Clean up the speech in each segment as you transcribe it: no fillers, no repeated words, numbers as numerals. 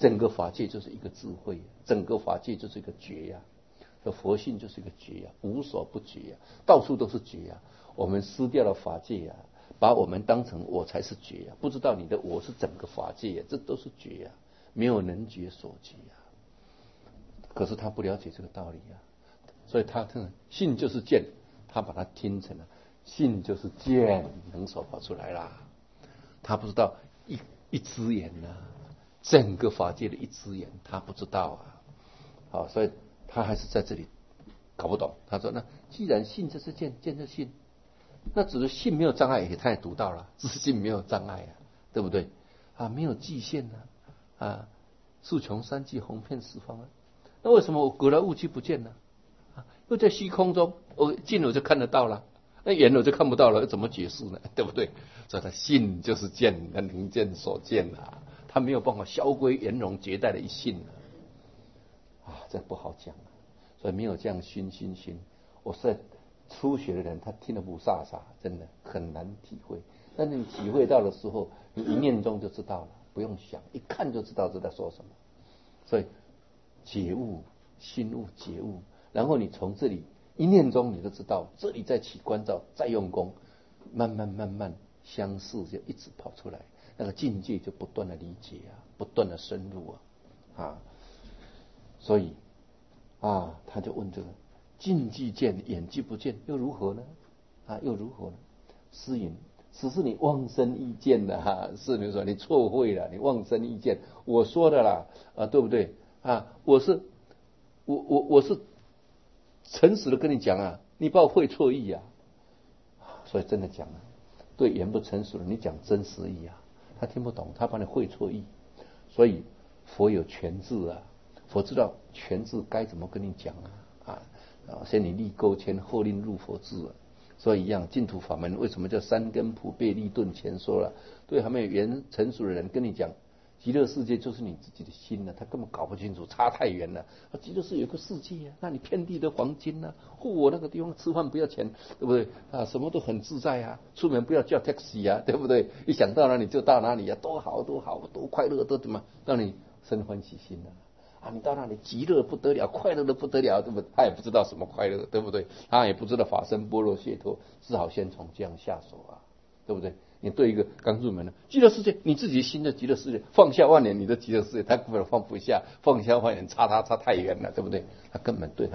整个法界就是一个智慧，整个法界就是一个觉呀。佛性就是一个觉呀，无所不觉呀，到处都是觉呀。我们失掉了法界呀，把我们当成我才是觉呀，不知道你的我是整个法界呀，这都是觉呀，没有能觉所觉呀。可是他不了解这个道理呀，所以他信就是见，他把它听成了信就是见，能所跑出来啦。他不知道一只眼呐，整个法界的一只眼，他不知道啊。好，所以他还是在这里搞不懂。他说：“那既然信就是见，见就是信，那只是信没有障碍，他也读到了，只是信没有障碍啊，对不对？啊，没有际限啊，树穷三际，红遍四方啊。那为什么我隔了雾气不见呢？啊，又在虚空中，我近了就看得到了，那远了就看不到了，怎么解释呢？对不对？所以他信就是见，他能见所见啊，他没有办法销归圆融绝代的一信啊，这不好讲啊。所以没有这样熏。我是初学的人，他听得不飒飒，真的很难体会。但是你体会到的时候，你一念中就知道了，不用想，一看就知道这在说什么。所以觉悟、心悟、觉悟，然后你从这里一念中你就知道，这里再起关照，再用功，慢慢相似就一直跑出来，那个境界就不断的理解啊，不断的深入啊。所以他就问这个近即见，远即不见，又如何呢？又如何呢？诗云：此是你妄生意见的是你说你错会了，你妄生意见，我说的啦对不对我是诚实的跟你讲你把我会错意所以真的讲对言不成熟的你讲真实意他听不懂，他把你会错意。所以佛有全智佛知道全智该怎么跟你讲先你立钩牵，后令入佛智所以一样，净土法门为什么叫三根普被利顿前说了？对还没有缘成熟的人跟你讲，极乐世界就是你自己的心他根本搞不清楚，差太远了。极乐世界有个世界那你遍地的黄金我那个地方吃饭不要钱，对不对什么都很自在出门不要叫 taxi 对不对？一想到哪里就到哪里多好多快乐，都怎么让你生欢喜心你到那里极乐不得了，快乐的不得了，对不对？他也不知道什么快乐，对不对？他也不知道法身般若解脱，只好先从这样下手对不对？你对一个刚入门的极乐世界，你自己心的极乐世界，放下万年你的极乐世界，他根本放不下，放下万年差太远了，对不对？他根本对他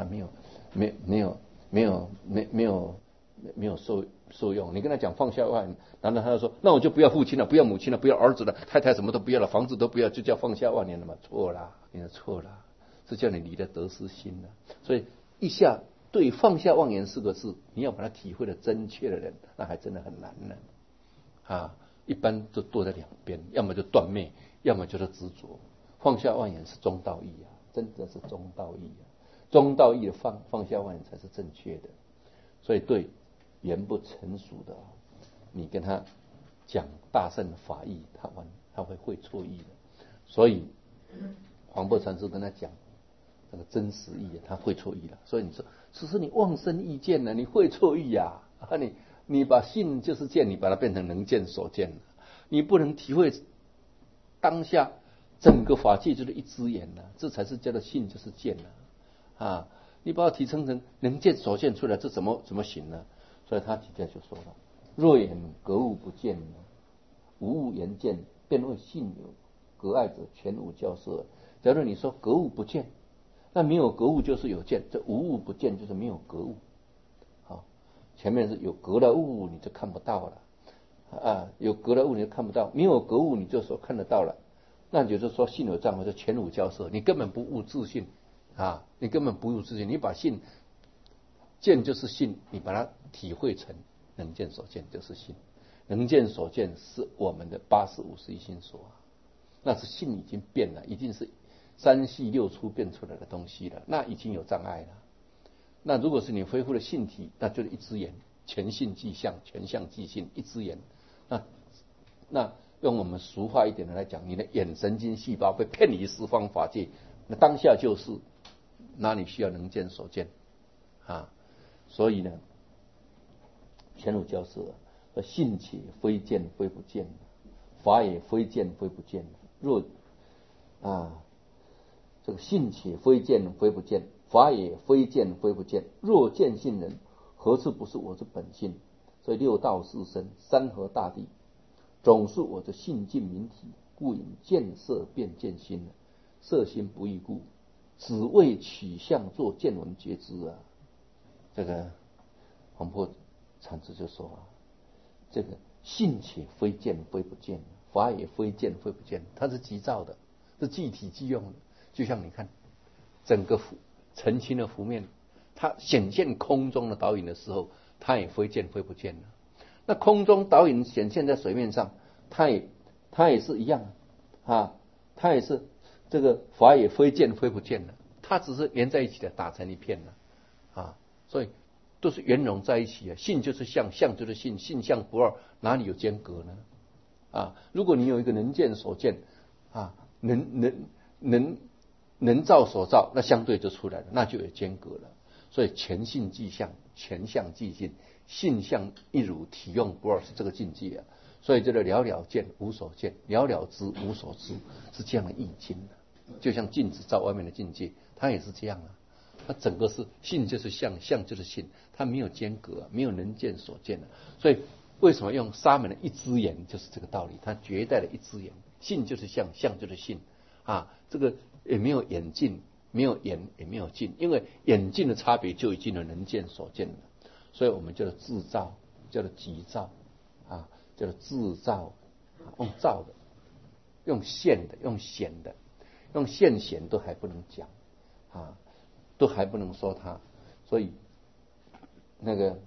没有受用。你跟他讲放下万年，然后他就说那我就不要父亲了，不要母亲了，不要儿子了，太太什么都不要了，房子都不要，就叫放下万年了嘛？错了，你错了，是叫你离了得失心了。所以一下对放下妄言4个字，你要把它体会的真切的人，那还真的很难呢一般都躲在两边，要么就断灭，要么就是执着。放下妄言是中道义真的是中道义中道义的放下妄言才是正确的。所以对言不成熟的你跟他讲大乘的法义，他会错意的。所以黄檗禅师跟他讲那个真实义他会错意了。所以你说只是你妄生意见你会错意你把信就是见，你把它变成能见所见了，你不能体会当下整个法界就是一只眼这才是叫做信就是见你把它提升成能见所见出来，这怎么行呢？所以他底下就说了：若言格物不见无物言见，便为信有隔碍者，全无交涉。假如你说格物不见，那没有格物就是有见，这无物不见就是没有格物前面是有格的物你就看不到了有格的物你就看不到，没有格物你就说看得到了，那就是说信有障碍，就全无交涉，你根本不悟自信你根本不悟自信，你把信见就是信，你把它体会成能见所见就是信，能见所见是我们的八识五识一心所那是信已经变了，已经是三系六出变出来的东西了，那已经有障碍了。那如果是你恢复了性体，那就是一只眼，全性即相，全相即性，一只眼。那用我们俗话一点的来讲，你的眼神经细胞被骗离十方法界，那当下就是，那你需要能见所见所以呢，全无交涉信且非见非不见，法也非见非不见。若啊，这个信且非见非不见，法也非见非不见。若见性人，何处不是我之本性？所以六道四身，山河大地，总是我的性境明体，故引见色变见心。色心不异故，只为取相作见闻觉知啊。这个黄破禅师就说啊，这个性且非见非不见，法也非见非不见，它是即照的，是即体即用的。就像你看整个澄清的湖面，它显现空中的倒影的时候，它也非见非不见了。那空中倒影显现在水面上，它也是一样啊，它也是这个法也非见非不见了，它只是连在一起的，打成一片了啊，所以都是圆融在一起啊。性就是相，相就是性，性相不二，哪里有间隔呢？啊，如果你有一个能见所见啊，能造所造，那相对就出来了，那就有间隔了。所以全性即相，全相即性，性相一如，体用不二，是这个境界啊。所以这个了了见无所见，了了知无所知，是这样的意境的。就像镜子照外面的境界，它也是这样啊。它整个是性就是相，相就是性，它没有间隔，没有能见所见的。所以为什么用沙门的一只眼，就是这个道理。它绝代的一只眼，性就是相，相就是性啊。这个也没有眼镜，没有眼也没有镜，因为眼镜的差别就已经有能见所见了。所以我们叫做自照，叫做即照啊，叫做自照，用照的，用现的，用显的，用现显都还不能讲啊，都还不能说它。所以那个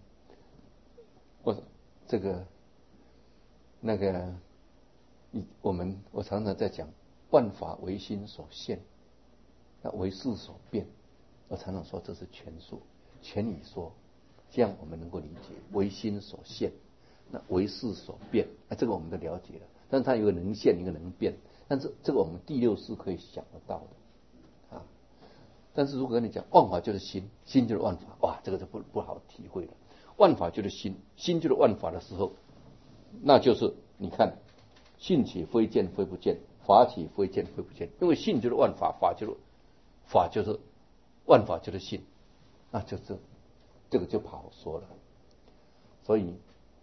我常常在讲，万法唯心所现，那唯识所变。我常常说这是权说，权理说，这样我们能够理解唯心所现，那唯识所变，那这个我们都了解了。但是它有个能现，一个能变，但是这个我们第六识可以想得到的啊。但是如果跟你讲万法就是心，心就是万法，哇，这个就不好体会了。万法就是心，心就是万法的时候，那就是你看，性且非见非不见，法且非见非不见。因为性就是万法，法就是万法就是性，那就是这个就不好说了。所以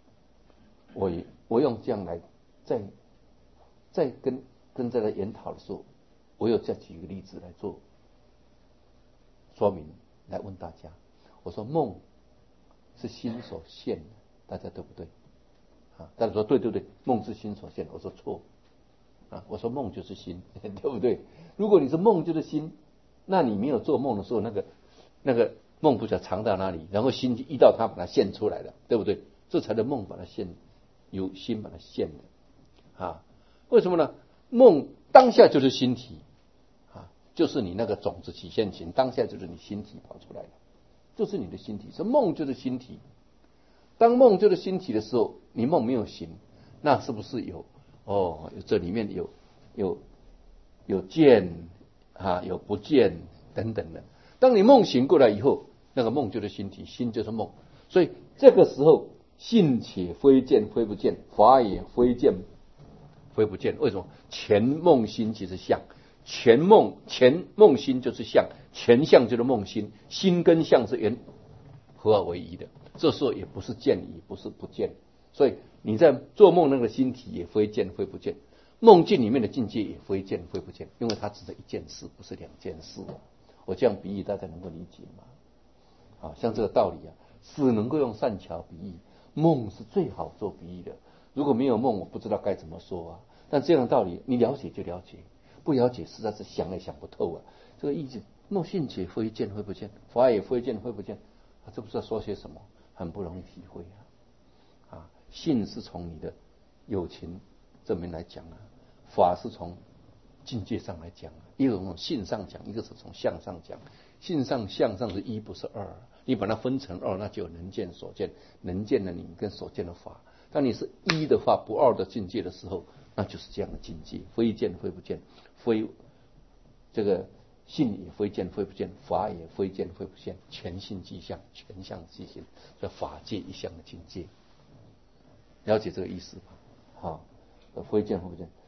我用这样来再跟在研讨的时候，我有再举个例子来做说明，来问大家。我说梦是心所现的，大家对不对啊？大家说对，梦是心所现的。我说错啊，我说梦就是心，对不对？如果你是梦就是心，那你没有做梦的时候，那个梦不知道藏到哪里，然后心一到它把它现出来了，对不对？这才能梦把它现，由心把它现的啊。为什么呢？梦当下就是心体啊，就是你那个种子起现行，当下就是你心体跑出来了，就是你的心体。所以梦就是心体。当梦就是心体的时候，你梦没有醒，那是不是这里面有见啊，有不见等等的。当你梦醒过来以后，那个梦就是心体，心就是梦。所以这个时候，性且非见非不见，法也非见非不见。为什么？前梦心即是相，前梦心就是相，前相就是梦心，心跟相是合而为一的。这时候也不是见，也不是不见。所以你在做梦那个心体也非见非不见，梦境里面的境界也非见非不见，因为它只是一件事，不是两件事。我这样比喻大家能够理解吗？像这个道理啊，是能够用善巧比喻，梦是最好做比喻的。如果没有梦，我不知道该怎么说啊。但这样的道理，你了解就了解，不了解实在是想也想不透啊。这个意思，梦性且非见非不见，法也非见非不见，这不知道说些什么，很不容易体会啊。性是从你的有情这边来讲啊，法是从境界上来讲，一个从性上讲，一个是从相上讲。性上相上是一，不是二。你把它分成二，那就有能见所见，能见的你跟所见的法。当你是一的话，不二的境界的时候，那就是这样的境界，非见非不见，非这个性也非见非不见，法也非见非不见，全性即相，全相即性，这法界一相的境界。了解这个意思吧？好，非见非不见。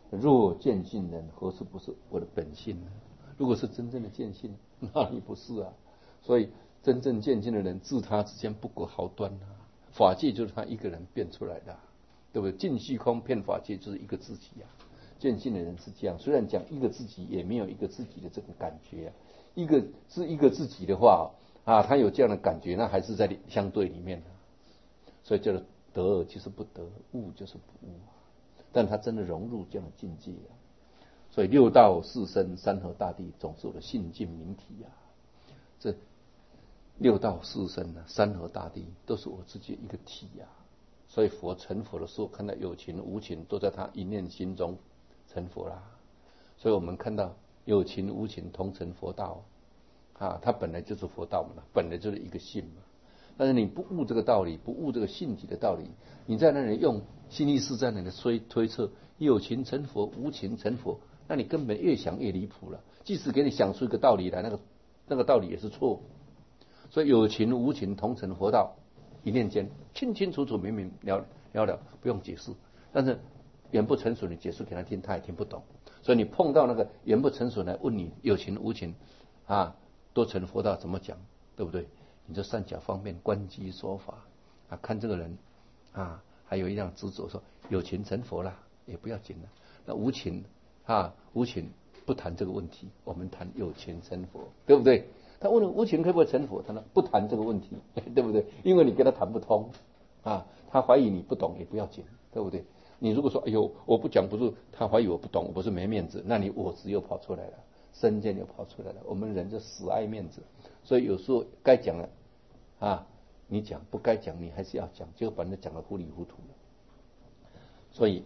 若见性人，何处不是我的本性呢？如果是真正的见性，哪里不是啊？所以真正见性的人，自他之间不隔毫端啊。法界就是他一个人变出来的，对不对？尽虚空遍法界就是一个自己啊。见性的人是这样，虽然讲一个自己，也没有一个自己的这个感觉啊。一个自己的话啊，他有这样的感觉，那还是在相对里面的。所以叫做得就是不得，悟就是不悟，但他真的融入这样的境界啊。所以六道四生山河大地总是我的性净明体啊。这六道四生啊，山河大地都是我自己一个体啊。所以佛成佛的时候，看到有情无情都在他一念心中成佛啦。所以我们看到有情无情同成佛道啊，它本来就是佛道嘛，本来就是一个性嘛。但是你不悟这个道理，不悟这个性体的道理，你在那里用心意识在那里推测有情成佛，无情成佛，那你根本越想越离谱了。即使给你想出一个道理来，那个道理也是错。所以有情无情同成佛道，一念间清清楚楚、明明了了，不用解释。但是言不成熟，你解释给他听，他也听不懂。所以你碰到那个言不成熟来问你有情无情啊，都成佛道怎么讲，对不对？你就善巧方便观机说法啊，看这个人啊，还有一样执着说有情成佛啦，也不要紧了。那无情啊，无情不谈这个问题，我们谈有情成佛，对不对？他问了无情可不可以成佛，他呢不谈这个问题，对不对？因为你跟他谈不通啊，他怀疑你不懂也不要紧，对不对？你如果说哎呦我不讲，不是他怀疑我不懂，我不是没面子，那你我执又跑出来了，身见又跑出来了。我们人就死爱面子，所以有时候该讲了啊，你讲不该讲，你还是要讲，结果把人讲得糊里糊涂了。所以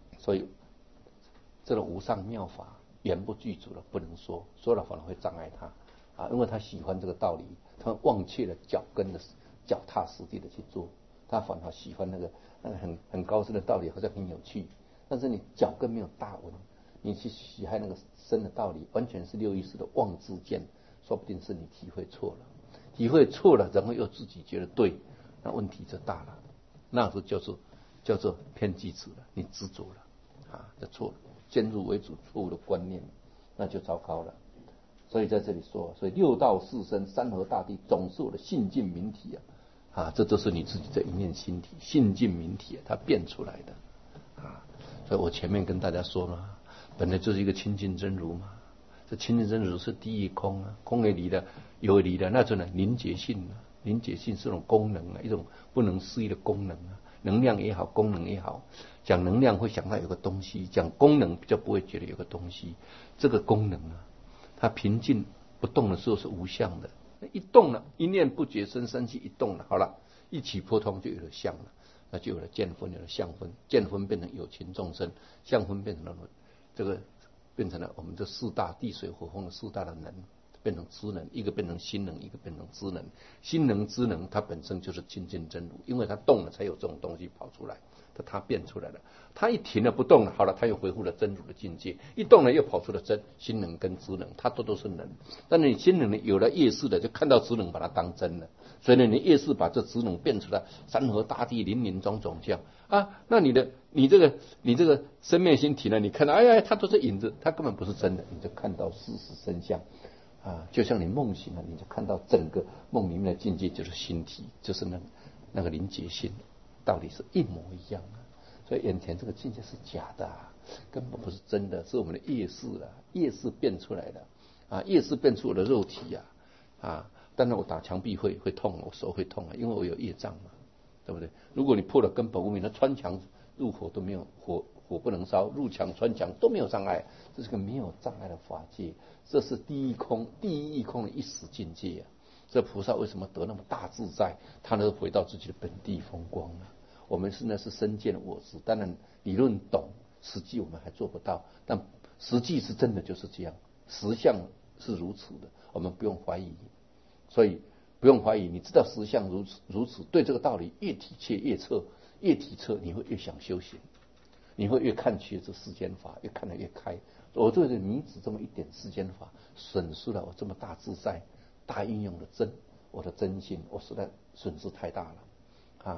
这种无上妙法，言不具足了，不能说，说了反而会障碍他啊，因为他喜欢这个道理，他忘却了脚踏实地的去做，他反而喜欢那个很高深的道理，好像很有趣，但是你脚跟没有大稳，你去喜爱那个深的道理，完全是六意识的妄自见，说不定是你体会错了。体会错了，然后又自己觉得对，那问题就大了，那时候叫做偏激执了，你执着了啊，就错了，先入为主，错误的观念，那就糟糕了。所以在这里说，所以六道四生山河大地总是我的性净明体啊，这都是你自己的一念心体，性净明体它变出来的啊。所以我前面跟大家说了，本来就是一个清净真如嘛。这清净真如是第一空啊，空为离的，有离的，那种呢凝结性啊，凝结性是种功能啊，一种不能思议的功能啊，能量也好，功能也好，讲能量会想到有个东西，讲功能比较不会觉得有个东西。这个功能啊，它平静不动的时候是无相的，一动了，一念不觉生生气一动了，好了，一起波通就有了相了，那就有了见分，有了相分，见分变成有情众生，相分变成了这个。变成了我们这四大地水火风的四大的能，变成知能，一个变成心能，一个变成知能。心能知能它本身就是清净真如，因为它动了才有这种东西跑出来，它变出来了。它一停了不动了，好了，它又恢复了真如的境界；一动了又跑出了心能跟知能，它都是能。但是你心能呢，有了业识的，就看到知能把它当真了，所以呢，你业识把这知能变出来，山河大地林林总总这样啊，那你这个生灭心体呢？你看到，哎呀，它都是影子，它根本不是真的，你就看到事实真相啊。就像你梦醒了，你就看到整个梦里面的境界就是心体，就是那个凝结性，道理是一模一样啊。所以眼前这个境界是假的根本不是真的，是我们的业识业识变出来的啊，业识变出我的肉体啊。当然我打墙壁会痛，我手会痛因为我有业障嘛。对不对？如果你破了根本无明，那穿墙入火都没有火不能烧，入墙穿墙都没有障碍，这是个没有障碍的法界，这是第一义空的一时境界这菩萨为什么得那么大自在？他能回到自己的本地风光呢？我们现在是身见我执，当然理论懂，实际我们还做不到，但实际是真的就是这样，实相是如此的，我们不用怀疑，所以。不用怀疑，你知道实相如此，对这个道理越体切越彻，越体彻你会越想修行，你会越看去这世间法，越看得越开。我对着你只这么一点世间法，损失了我这么大自在、大运用的我的真心，我实在损失太大了啊！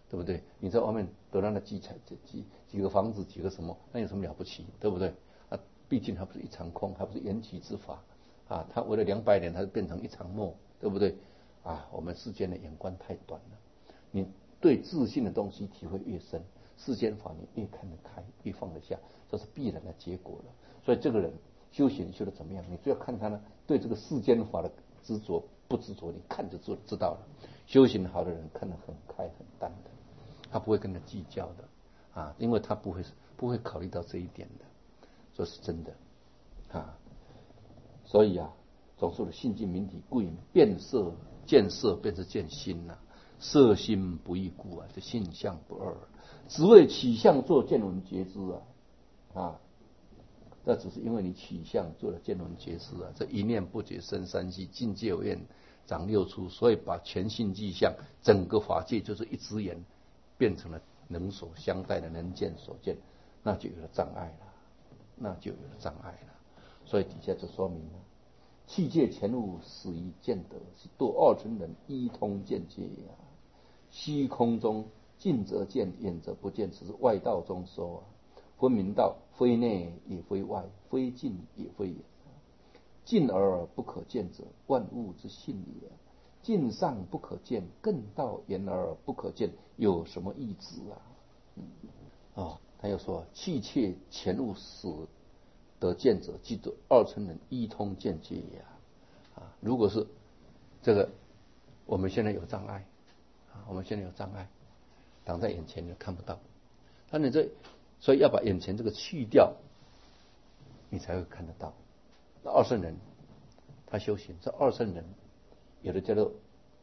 对不对？你在外面得到那几个房子，几个什么，那有什么了不起，对不对？啊，毕竟它不是一场空，还不是缘起之法啊，它为了200年，它就变成一场梦，对不对？啊，我们世间的眼光太短了，你对自信的东西体会越深，世间法你越看得开，越放得下，这是必然的结果了。所以这个人修行修得怎么样，你只要看他呢对这个世间法的执着不执着，你看就知道了。修行好的人看得很开很淡的，他不会跟他计较的啊，因为他不会考虑到这一点的，这是真的啊。所以啊，总说的性净明体，故引变色见色便是见心呐、色心不异故啊，这性相不二，只为取相做见闻觉知啊。那只是因为你取相做了见闻觉知啊，这一念不觉生三细，境界有愿长6出，所以把全性迹象整个法界就是一只眼变成了能所相待的能见所见，那就有了障碍了，所以底下就说明了，器界前物始于见得，是度二乘人一通见解呀。虚空中近则见，远则不见，此是外道中说啊。分明道，非内也非外，非近也非远。近而不可见者，万物之性也。近上不可见，更道远而不可见，有什么意志啊？他又说，器界前物始得见者，即得二乘人一通见解也啊。如果是这个，我们现在有障碍啊，挡在眼前就看不到。那你所以要把眼前这个去掉，你才会看得到。那二圣人他修行，这二圣人有的叫做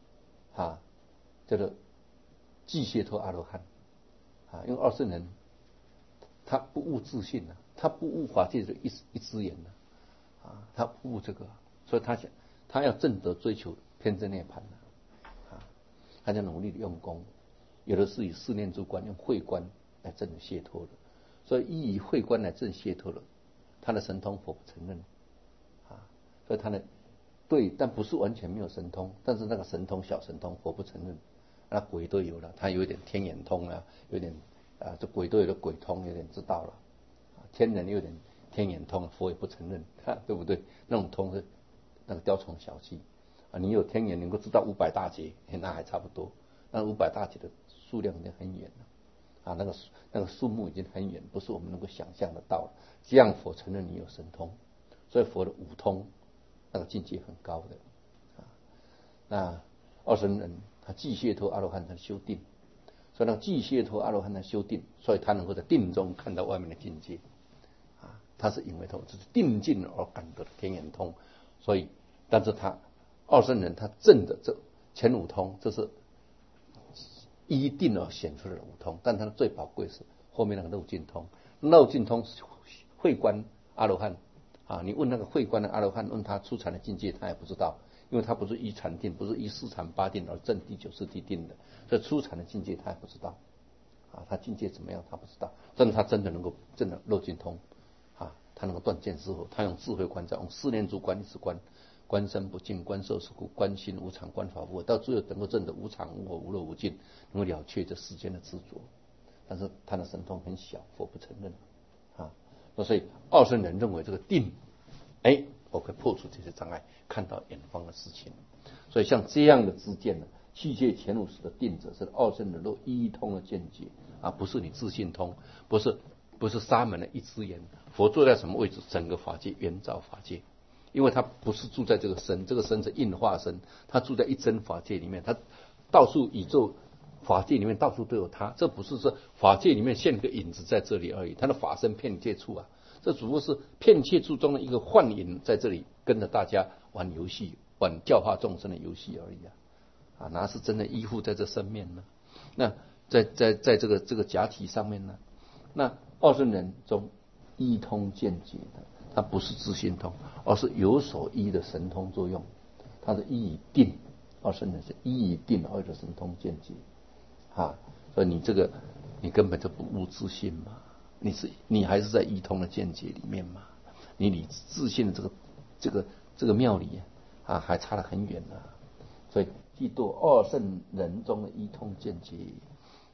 俱燮陀阿罗汉啊，因为二圣人他不悟自信他不悟法界的一只眼他不悟这个，所以他要证得追求偏真涅槃他就努力的用功，有的是以四念住观，用慧观来证解脱的。所以以慧观来证解脱了，他的神通佛不承认所以他呢对，但不是完全没有神通，但是那个神通小神通佛不承认，那鬼都有了，他有一点天眼通有点这鬼都有的鬼通，有点知道了，天人有点天眼通，佛也不承认对不对？那种通是那个雕虫小技你有天眼能够知道500大劫，那还差不多，那500大劫的数量已经很远了那个数目已经很远，不是我们能够想象得到。这样佛承认你有神通，所以佛的五通那个境界很高的那二乘人他俱燮陀阿罗汉他修定，所以那个俱燮陀阿罗汉他修定，所以他能够在定中看到外面的境界他是因为这是定境而感得的天眼通，所以但是他二乘人他证的这前五通，这是一定而显出来的五通，但它的最宝贵是后面那个漏尽通。漏尽通是慧观阿罗汉你问那个慧观的阿罗汉，问他初禅的境界，他也不知道，因为他不是依禅定，不是依四禅八定而证第九次地定的，所以初禅的境界他也不知道他境界怎么样他不知道，但是他真的能够证得漏尽通他能够断见之后，他用智慧观照，用四念住观一直观。观身不净，观受是故，观心无常，观法无我，到最后能够证得无常无我无漏无尽，能够了却这世间的执着。但是他的神通很小，佛不承认所以二乘人认为这个定我可以破除这些障碍，看到远方的事情。所以像这样的知见器界前五识的定者，是二乘人都一通的见解不是你自信通，不是沙门的一只眼。佛坐在什么位置？整个法界圆照法界。因为他不是住在这个身，这个身是应化身，他住在一真法界里面，他到处宇宙法界里面到处都有他，这不是说法界里面现个影子在这里而已，他的法身遍界处这只不过是遍界处中的一个幻影，在这里跟着大家玩游戏，玩教化众生的游戏而已哪是真的依附在这身面呢？那在这个假体上面呢？那二乘人中一通见解的，它不是自信通，而是有所依的神通作用，它是依以定，二乘人是依以定而有的神通见解所以你根本就不悟自信嘛，你还是在依通的见解里面嘛，你离自信的这个庙里还差得很远所以既度二乘人中的依通见解，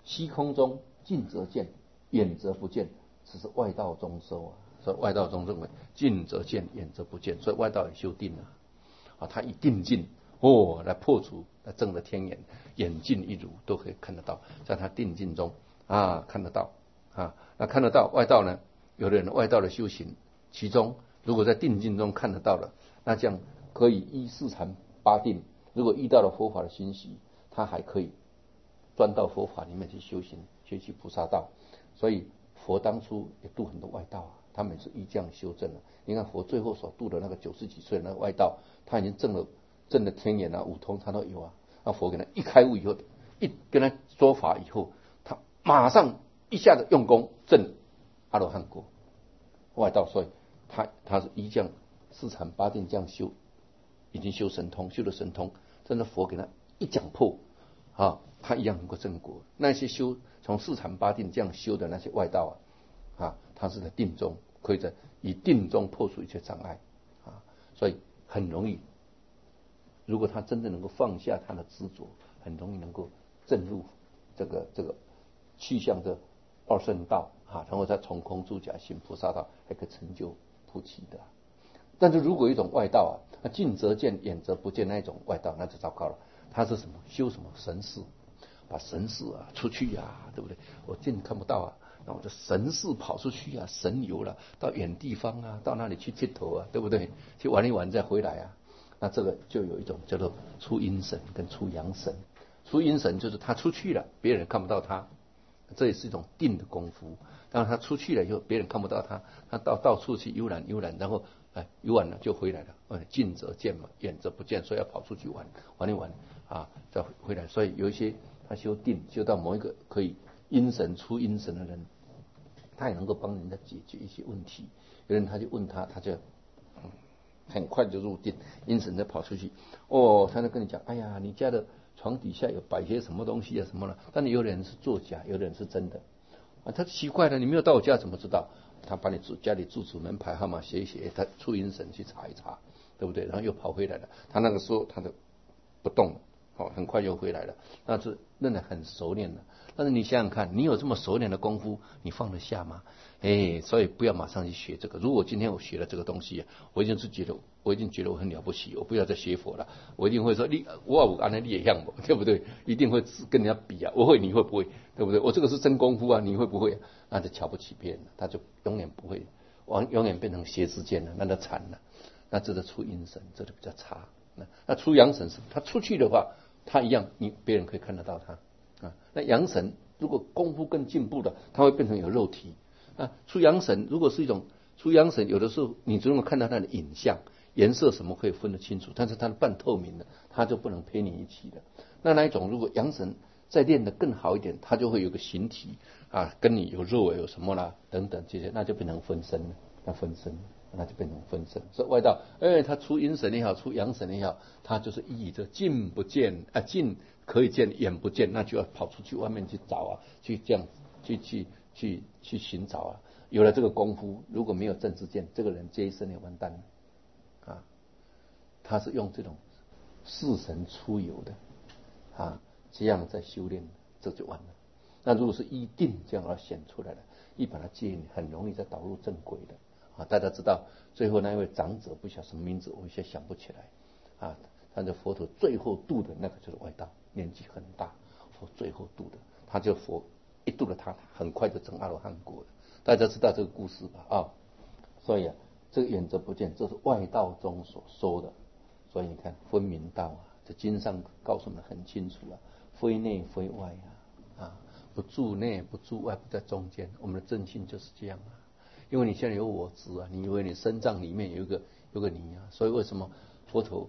虚空中近则见，远则不见，只是外道中修啊。所以外道中认为近则见，远则不见，所以外道也修定啊，他以定境来破除，来证得天眼，眼尽一如都可以看得到，在他定境中看得到那看得到外道呢？有的人外道的修行，其中如果在定境中看得到了，那这样可以依四禅八定，如果遇到了佛法的信息，他还可以钻到佛法里面去修行，学习菩萨道。所以佛当初也度很多外道他们是依这样修正了。你看佛最后所度的那个90几岁的那个外道，他已经证了天眼五通，他都有那佛给他一开悟以后，一跟他说法以后，他马上一下子用功证阿罗汉果外道。所以他是依这样四禅八定这样修，已经修神通，修了神通，真的佛给他一讲破他一样能够证果。那些修从四禅八定这样修的那些外道他是在定中，可以在以定中破除一切障碍所以很容易。如果他真的能够放下他的执着，很容易能够证入这个去向这二圣道然后再从空出假行菩萨道，还可以成就菩提的。但是如果一种外道近则见，远则不见，那一种外道那就糟糕了。他是什么？修什么神事，把神事出去对不对？我近看不到那我就神事跑出去神游了，到远地方到那里去剃头对不对？去玩一玩再回来那这个就有一种叫做出阴神跟出阳神。出阴神就是他出去了，别人看不到他，这也是一种定的功夫。当他出去了以后，别人看不到他，他到处去游览，然后游玩了就回来了。近则见嘛，远则不见，所以要跑出去玩一玩再回来。所以有一些他修定修到某一个可以阴神出阴神的人，他也能够帮人家解决一些问题。有人他就问他就很快就入定，阴神再跑出去他就跟你讲，哎呀，你家的床底下有摆些什么东西什么了。但有的人是作假，有的人是真的他奇怪了，你没有到我家怎么知道？他把你家里住址门牌号码写一写，他出阴神去查一查，对不对？然后又跑回来了。他那个时候他就不动了很快又回来了。那是认得很熟练了。但是你想想看，你有这么熟练的功夫，你放得下吗？所以不要马上去学这个。如果今天我学了这个东西，我已经觉得我很了不起，我不要再学佛了。我一定会说我按照你也像我，对不对？一定会跟人家比我会，你会不会？对不对？我这个是真功夫你会不会？那就瞧不起别人了，他就永远不会，永远变成邪知见了，那就惨了。那这个出阴神，这就比较差。那出阳神是他出去的话，他一样，别人可以看得到他那阳神如果功夫更进步了，他会变成有肉体出阳神如果是一种出阳神，有的时候你只能够看到他的影像，颜色什么可以分得清楚，但是他的半透明的，他就不能陪你一起的。那一种如果阳神再练得更好一点，他就会有个形体跟你有肉有什么啦等等这些，那就变成分身了。那就变成分身。所以外道他出阴神也好，出阳神也好，他就是意义这近不见近可以见，远不见，那就要跑出去外面去找去这样去寻找有了这个功夫，如果没有正知见，这个人这一生也完蛋了他是用这种四神出游的这样在修炼，这就完了。那如果是依定这样而显出来的，一把它接引，很容易再导入正轨的大家知道最后那一位长者不晓得什么名字，我现在想不起来但是佛陀最后度的那个就是外道，年纪很大，佛最后度的，他就佛一度了他很快就成阿罗汉果了。大家知道这个故事吧所以这个远则不见，这是外道中所说的。所以你看分明道这经上告诉我们很清楚非内非外不住内不住外，不在中间。我们的正性就是这样因为你现在有我执你以为你身脏里面有一个你所以为什么佛陀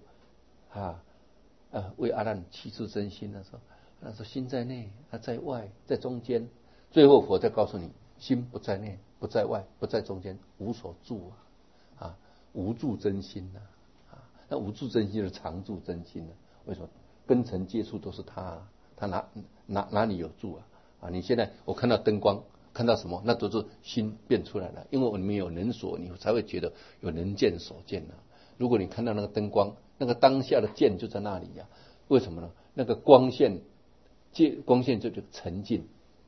为阿难启示真心的时候，他说心在内，在外，在中间。最后佛再告诉你，心不在内，不在外，不在中间，无所住无住真心那无住真心就是常住真心为什么？根尘接触都是他哪里有住你现在我看到灯光，看到什么，那都是心变出来了。因为我们有能所，你才会觉得有能见所见如果你看到那个灯光，那个当下的见就在那里为什么呢？那个光线就沉静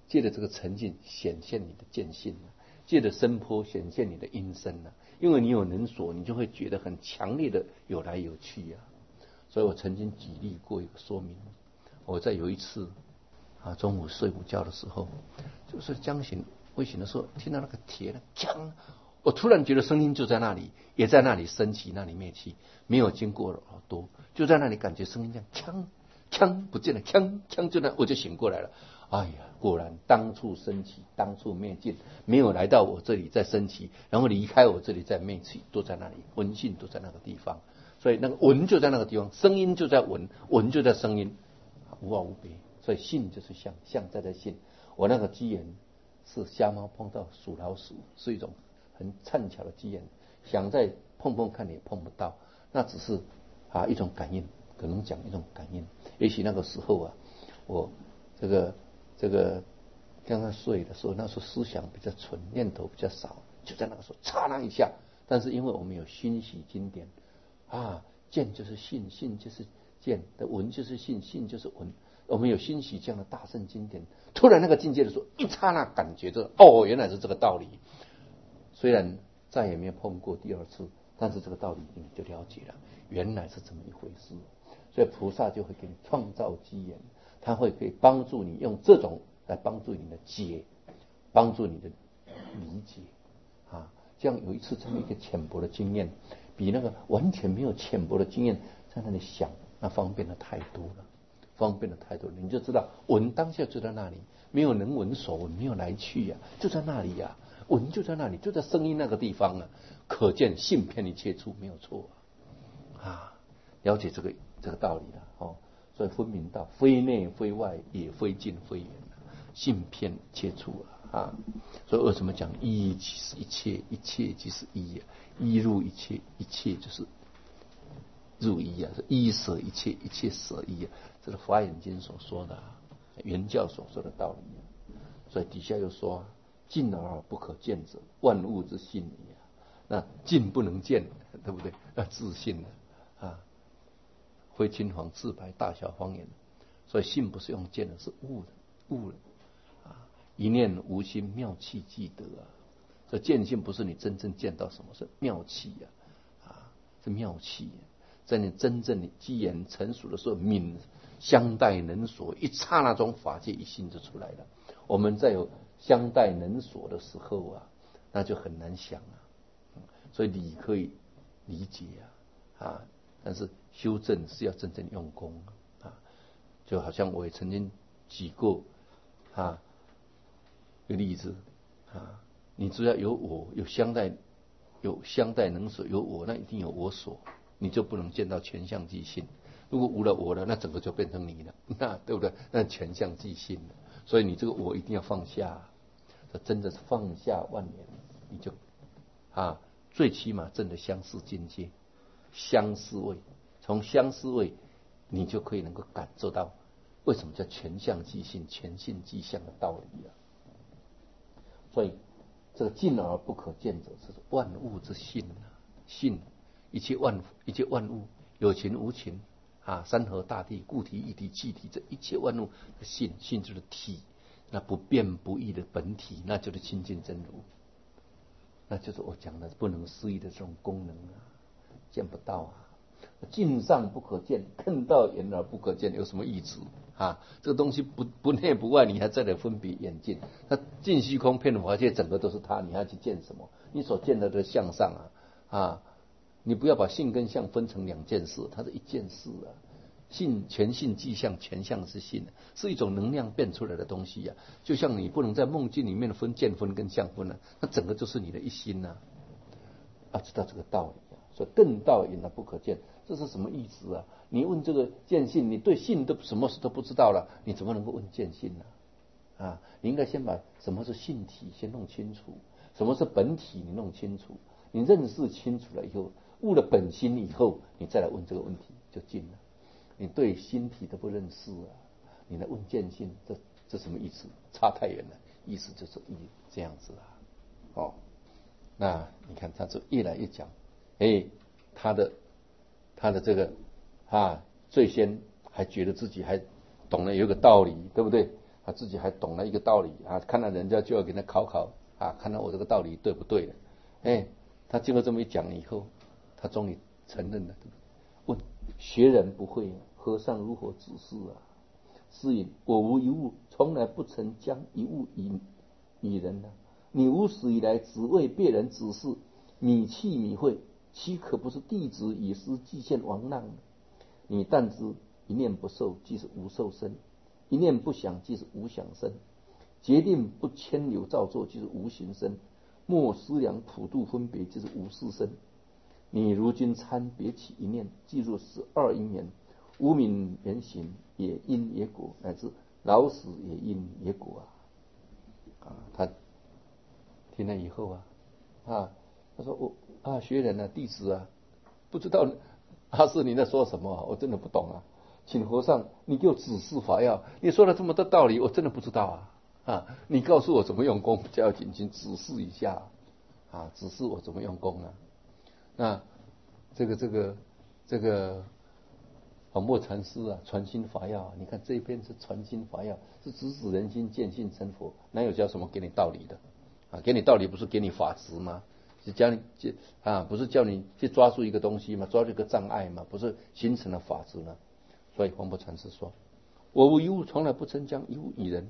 借着这个沉静显现你的见性了，借着声波显现你的音声了。因为你有能所，你就会觉得很强烈的有来有去啊。所以我曾经举例过一个说明，我在有一次中午睡午觉的时候，就是将醒未醒的时候，听到那个铁的锵，我突然觉得声音就在那里，也在那里升起，那里灭去，没有经过了耳朵，就在那里感觉声音这样锵锵不见了，锵锵就那我就醒过来了。哎呀，果然当处升起，当处灭尽，没有来到我这里再升起，然后离开我这里再灭去，都在那里，闻性都在那个地方。所以那个闻就在那个地方，声音就在闻，闻就在声音，无二无别。所以性就是相，相在性。我那个机缘是瞎猫碰到属老鼠，是一种很凑巧的机缘，想再碰碰看也碰不到，那只是一种感应，可能讲一种感应。也许那个时候我这个刚刚睡的时候，那时候思想比较纯，念头比较少，就在那个时候刹那一下。但是因为我们有熏习经典见就是信，信就是见的，闻就是信，信就是闻。我们有熏习这样的大圣经典，突然那个境界的时候，一刹那感觉这原来是这个道理。虽然再也没有碰过第二次，但是这个道理你就了解了，原来是这么一回事。所以菩萨就会给你创造机缘，他会可以帮助你用这种来帮助你的解，帮助你的理解这样有一次这么一个浅薄的经验，比那个完全没有浅薄的经验在那里想，那方便的太多了，方便的太多了。你就知道闻当下就在那里，没有能闻所闻，没有来去就在那里闻就在那里，就在声音那个地方可见性遍一切处，没有错了解这个道理了所以分明道，非内非外，也非近非远性遍一切处所以为什么讲一即是一切，一切即是一一入一切，一切就是入一一舍一切，一切舍一这是华严经所说的原教所说的道理所以底下又说近而不可见者，万物之性也。那近不能见，对不对？那自信非金黄自白，大小方言。所以性不是用见的，是悟的一念无心，妙气即得这见性不是你真正见到什么，是妙气是妙气在你真正的机缘成熟的时候，敏相待能所，一刹那中法界一心就出来了。我们在有相待能所的时候那就很难想所以理可以理解但是修正是要真正用功就好像我也曾经举过一个例子你只要有我，有相待能所，有我，那一定有我所，你就不能见到全相即性。如果无了我了，那整个就变成你了，那对不对？那全相即性了。所以你这个我一定要放下，这真的是放下万年，你就最起码证得相似境界，相似位，从相似位，你就可以能够感受到为什么叫全相即性、全性即相的道理所以这个近而不可见者，是万物之性性一切万物，有情无情山河大地、固体、液体、气体，这一切万物的性就是体，那不变不异的本体，那就是清净真如，那就是我讲的不能思议的这种功能见不到近上不可见，看到眼而不可见，有什么意思这个东西不内不外，你还在那分别眼镜，它尽虚空遍法界，整个都是它，你还去见什么？你所见到的相上你不要把性跟相分成两件事，它是一件事性全性即相，全相是性，是一种能量变出来的东西就像你不能在梦境里面分见分跟相分那整个就是你的一心知道这个道理所以更道隐而不可见，这是什么意思你问这个见性，你对性都什么事都不知道了，你怎么能够问见性呢你应该先把什么是性体先弄清楚，什么是本体你弄清楚，你认识清楚了以后，悟了本心以后，你再来问这个问题就近了。你对心体都不认识你来问见性，这什么意思？差太远了，意思就是这样子那你看他就越来越讲他的这个最先还觉得自己还懂了有一个道理，对不对他自己还懂了一个道理啊，看到人家就要给他考考啊，看到我这个道理对不对了。他经过这么一讲以后，他终于承认了。问学人不会，和尚如何指示啊？是引我无一物，从来不曾将一物以人啊。你无始以来只为别人指示，米器米会，岂可不是弟子以失计现亡难？你但知一念不受，即是无受身；一念不想，即是无想身；决定不牵流造作，即是无形身；莫思量普度分别，即是无事身。你如今参别起一念，记入12因缘，无名缘行，也因也果，乃至老死也因也果啊！他听了以后他说学人啊，弟子啊，不知道阿是你在说什么我真的不懂啊，请和尚你给我指示法要，你说了这么多道理，我真的不知道你告诉我怎么用功比较紧，请指示一下指示我怎么用功啊。那这个广默禅师传心法要你看这一篇是传心法要，是直指人心，见性成佛，哪有教什么给你道理的给你道理不是给你法执吗？是教你不是叫你去抓住一个东西吗？抓住一个障碍吗？不是形成了法执吗？所以黄伯禅师说，我无一物，从来不曾将一物以人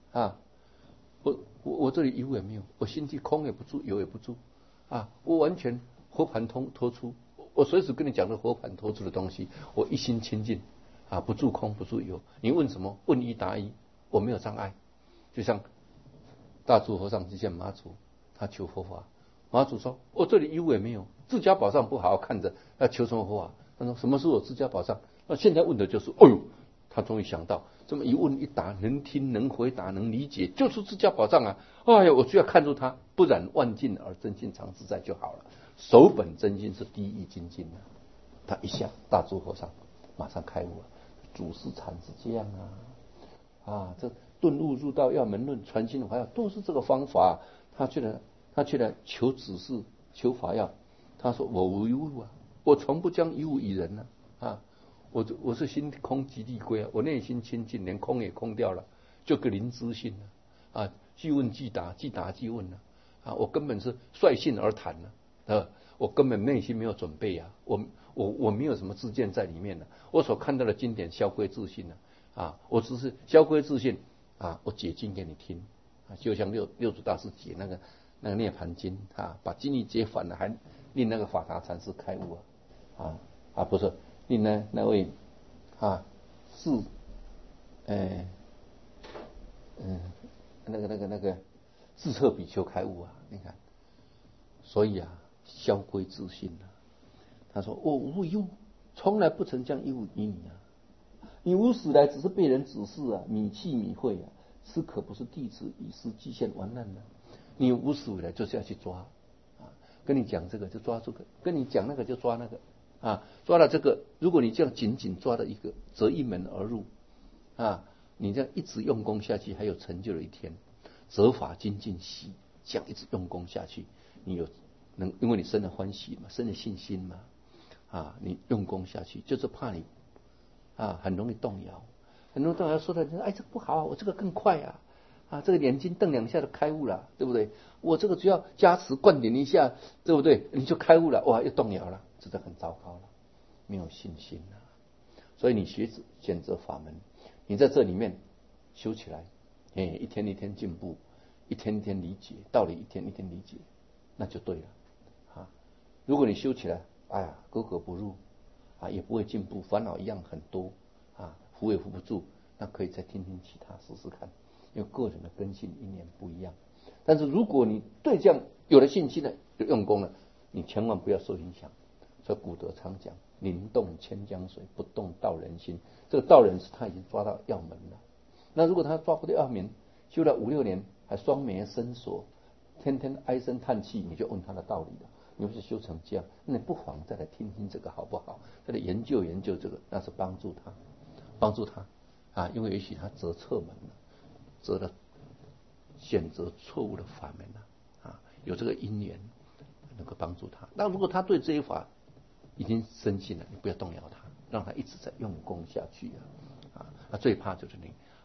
我这里一物也没有，我心地空也不住，有也不住我完全活盘托出，我随时跟你讲的活盘托出的东西，我一心清净不住空不住有。你问什么？问一答一，我没有障碍。就像大珠和尚去见马祖，他求佛法，马祖说：“我这里一物也没有，自家宝藏不好好看着，要求什么佛法？”他说：“什么是我自家宝藏？”那现在问的就是，他终于想到，这么一问一答，能听能回答能理解，就是自家宝藏啊！我就要看住它，不染万境而真心常自在就好了。守本真心是第一精进他一下大珠和尚马上开悟祖师禅是这样这顿悟入道要门论传心法要都是这个方法他去了求指示求法要，他说我无一物我从不将一物以人我是心空即地归我内心清净，连空也空掉了，就个灵知性即问即答，即答即问我根本是率性而谈我根本内心没有准备我没有什么自见在里面我所看到的经典消归自信我只是消归自信我解经给你听就像六祖大师解那个涅盘经把经义解反了，还令那个法达禅师开悟不是令那位是那个智彻比丘开悟你看，所以消归自信他说我无一物，从来不曾将一物以你你无始来只是被人指示米器米会是可不是弟子以失计现完难你无始以来就是要去抓跟你讲这个就抓这个，跟你讲那个就抓那个抓了这个，如果你这样紧紧抓了一个，则一门而入你这样一直用功下去，还有成就的一天。责法精进喜，这样一直用功下去，你因为你生了欢喜嘛，生了信心嘛你用功下去，就是怕你很容易动摇，很容易动摇，说的这个不好我这个更快这个眼睛瞪两下就开悟了，对不对？我这个只要加持灌顶一下，对不对？你就开悟了，又动摇了，这就很糟糕了，没有信心所以你选择法门，你在这里面修起来，一天一天进步，一天一天理解道理，一天一天理解，那就对了如果你修起来，格格不入也不会进步，烦恼一样很多扶也扶不住，那可以再听听其他试试看，因为个人的根性因缘不一样。但是如果你对这样有了信心了，就用功了，你千万不要受影响。所以古德常讲，宁动千江水，不动道人心。这个道人是他已经抓到要门了。那如果他抓不到要门，修了5-6年，还双眉深锁，天天唉声叹气，你就问他的道理了。你不是修成这样，那你不妨再来听听这个好不好？再来研究研究这个，那是帮助他，因为也许他择错门了，择了选择错误的法门有这个因缘能够帮助他。那如果他对这一法已经深信了，你不要动摇他，让他一直在用功下去最怕就是你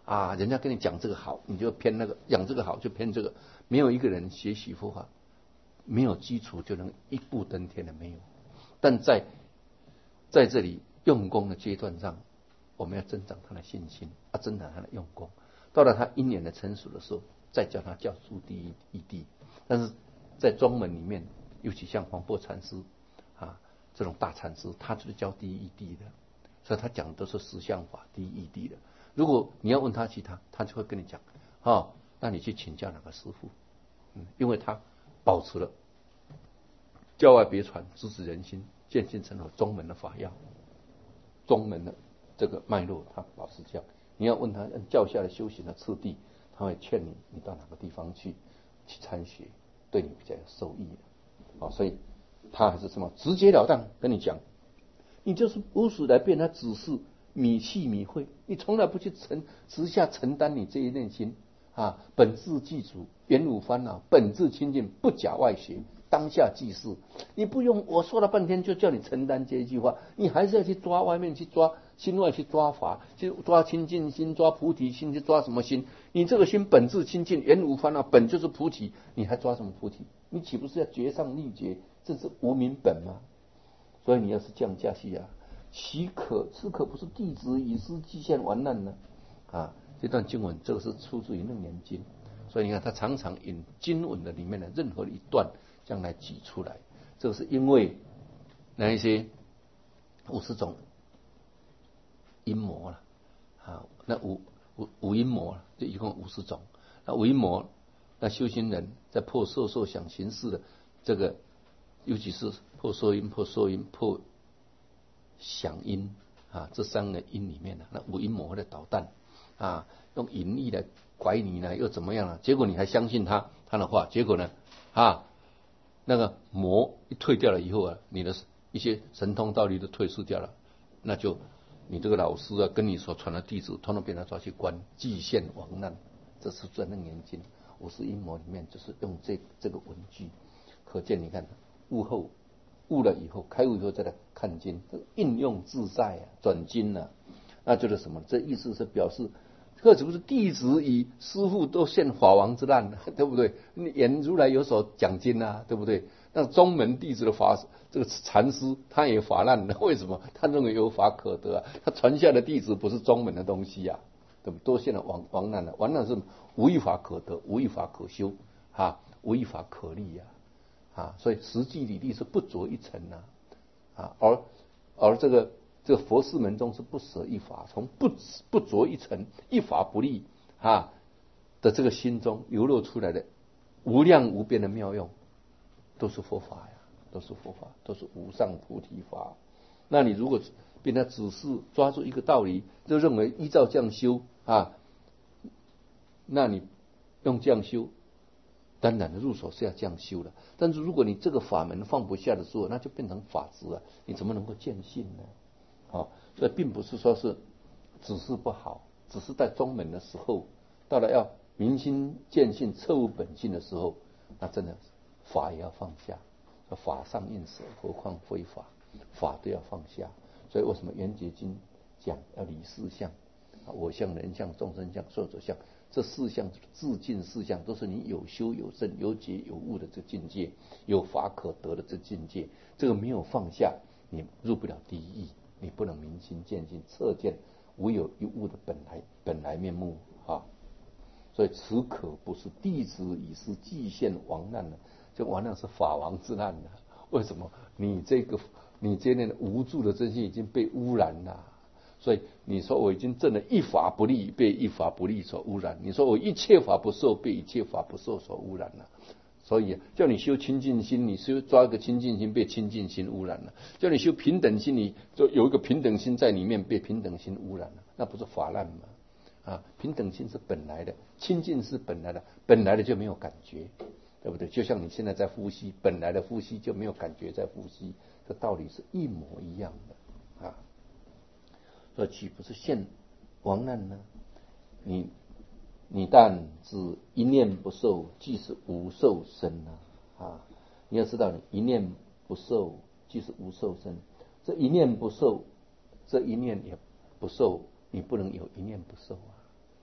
啊，人家跟你讲这个好，你就偏那个；讲这个好就偏这个。没有一个人学习佛法没有基础就能一步登天的，没有。但在这里用功的阶段上，我们要增长他的信心，增长他的用功。到了他因缘的成熟的时候，再叫他教出第一义谛。但是在宗门里面，尤其像黄檗禅师啊这种大禅师，他就是教第一义谛的，所以他讲的都是实相法、第一义谛的。如果你要问他其他，他就会跟你讲那你去请教哪个师父，因为他保持了教外别传、直指人心、见性成佛宗门的法要，宗门的这个脉络，他保持这样。你要问他按教下的修行的次第，他会劝你到哪个地方去参学，对你比较有受益的。所以他还是这么直截了当跟你讲，你就是无始来变，他只是米气米慧，你从来不去直下承担你这一念心本自具足，原无烦恼，本自清净，不假外学，当下即是。你不用我说了半天就叫你承担这一句话，你还是要去抓外面，去抓心外，去抓法，去抓清净心，抓菩提心，去抓什么心？你这个心本自清净，原无烦恼，本就是菩提，你还抓什么菩提？你岂不是要绝上立绝？这是无明本吗？所以你要是降下去此可不是弟子以师积现完难呢？这段经文这个是出自于楞严经，所以你看他常常引经文的里面的任何一段将来举出来，这个是因为那一些50种阴魔那五阴魔就一共50种。那五阴魔，那修行人在破色受想行识的这个，尤其是破色阴、破受阴、破想阴这3个阴里面那五阴魔的捣蛋用淫意来拐你呢，又怎么样结果你还相信他的话，结果呢那个魔一退掉了以后你的一些神通道力都退失掉了，那就你这个老师跟你所传的弟子，统统被他抓去关，既现亡难。这是在楞严经50阴魔里面，就是用这个文句，可见你看悟了以后，开悟以后再来看经，这个应用自在转经那就是什么？这意思是表示，这是不是弟子与师父都现法王之难对不对？演如来有所讲经对不对？那宗门弟子的法，这个禅师他也法难了，为什么？他认为有法可得他传下的弟子不是宗门的东西对不对？都现了王难了，王难是无一法可得，无一法可修无一法可立所以实际理力是不着一尘而这个佛事门中是不舍一法，从不着一尘，一法不立的这个心中流露出来的无量无边的妙用，都是佛法都是佛法，都是无上菩提法。那你如果被他只是抓住一个道理，就认为依照这样修那你用这样修，当然入手是要这样修的。但是如果你这个法门放不下的时候，那就变成法执你怎么能够见性呢？所以并不是说是只是不好，只是在宗门的时候，到了要明心见性、彻悟本性的时候，那真的法也要放下。法上应舍，何况非法？法都要放下。所以为什么圆觉经讲要离4相？我相、人相、众生相、寿者相，这4项自尽4项，都是你有修有证、有解有悟的这境界，有法可得的这境界。这个没有放下，你入不了第一义，你不能明心见性，彻见无有一物的本来面目所以此可不是弟子以师既现亡难这亡难是法王之难为什么？你这念无助的真心已经被污染了。所以你说我已经证了一法不立，被一法不立所污染；你说我一切法不受，被一切法不受所污染了。所以叫你修清净心，你抓一个清净心，被清净心污染了；叫你修平等心，你就有一个平等心在里面，被平等心污染了，那不是法难吗？平等心是本来的，清净是本来的，本来的就没有感觉，对不对？就像你现在在呼吸，本来的呼吸就没有感觉在呼吸，这道理是一模一样的所以岂不是现亡难呢？你但只一念不受，即是无受身你要知道，你一念不受，即是无受身。这一念不受，这一念也不受，你不能有一念不受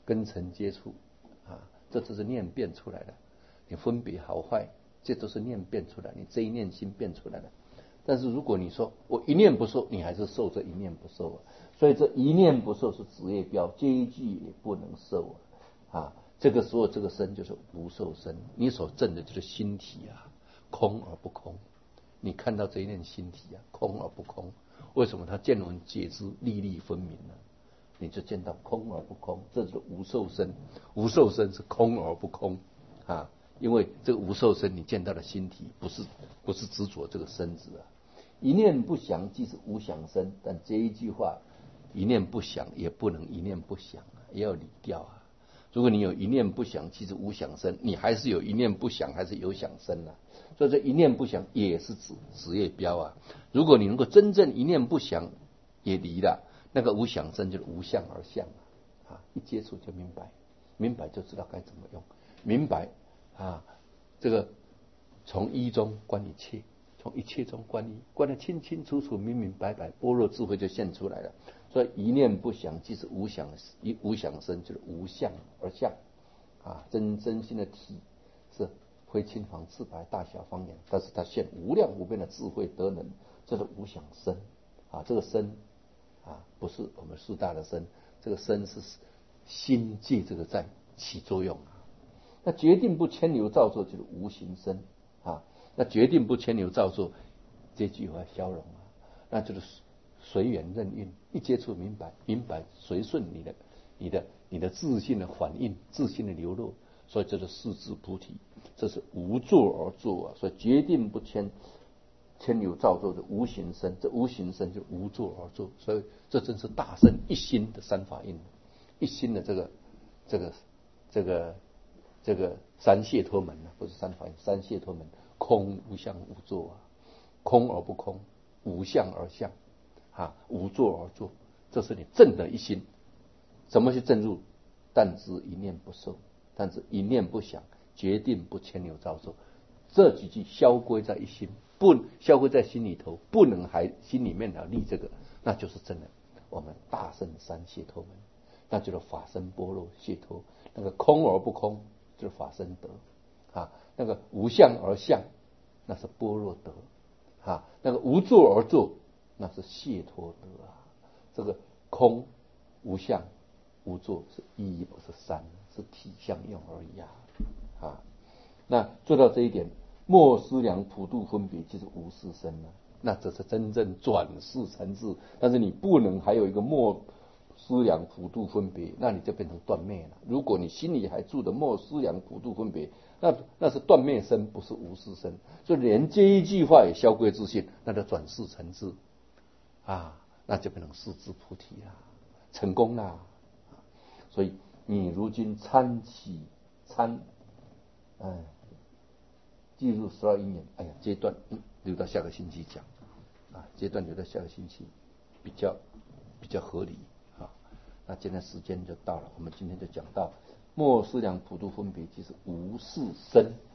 跟尘接触啊，这都是念变出来的。你分别好坏，这都是念变出来，你这一念心变出来的。但是如果你说我一念不受，你还是受这一念不受啊。所以这一念不受是职业标，这一句也不能受啊。这个时候这个身就是无受身，你所证的就是心体啊，空而不空。你看到这一念心体啊，空而不空。为什么它见闻皆知，粒粒分明呢？你就见到空而不空，这就是无受身。无受身是空而不空啊，因为这个无受身你见到的心体不是执着这个身子啊。一念不想即是无想身，但这一句话一念不想也不能一念不想啊，也要理掉啊。如果你有一念不想即是无想身，你还是有一念不想还是有想身啊。所以这一念不想也是职业标啊。如果你能够真正一念不想也离了，那个无想身就是无相而相啊，一接触就明白，明白就知道该怎么用，明白啊，这个从一中观一切，从一切中观一，观得清清楚楚、明明白白，般若智慧就现出来了。所以一念不想即是无想，无想身就是无相而相啊，真心的体是非青黄赤白大小方言，但是它现无量无边的智慧德能，这是无想身啊。这个身啊，不是我们四大的身，这个身是心界这个在起作用啊。那决定不牵流造作就是无形身啊。那决定不牵流造作这句话消融啊，那就是随缘任运，一接触明白，明白随顺你的自信的反应，自信的流露。所以这是四智菩提，这是无作而作啊。所以决定不牵流造作的无形身，这无形身就无作而作。所以这真是大圣一心的三法印，一心的这个三解脱门不是三法印，三解脱门，空无相无作啊，空而不空，无相而相啊，无作而作，这是你正的一心。怎么去正入？但知一念不受，但知一念不想，决定不牵流造作。这几句消归在一心，不消归在心里头，不能还心里面立这个，那就是真的我们大圣三解脱门，那就是法身般若解脱。那个空而不空就是法身德啊，那个无相而相那是般若德啊，那个无作而作那是解脱德啊。这个空无相无作是一不是三，是体相用而已啊。那做到这一点，莫思量普度分别就是无事身了，那这是真正转世成智。但是你不能还有一个莫思量普度分别，那你就变成断灭了。如果你心里还住的莫思量普度分别，那是断灭身，不是无事身。所以连这一句话也消归自信，那就转世成智啊，那就变成四智菩提了，成功啦。所以你如今计入12因缘，阶段留到下个星期讲啊，阶段留到下个星期比较合理啊。那今天时间就到了，我们今天就讲到莫思量普度分别即是无事身。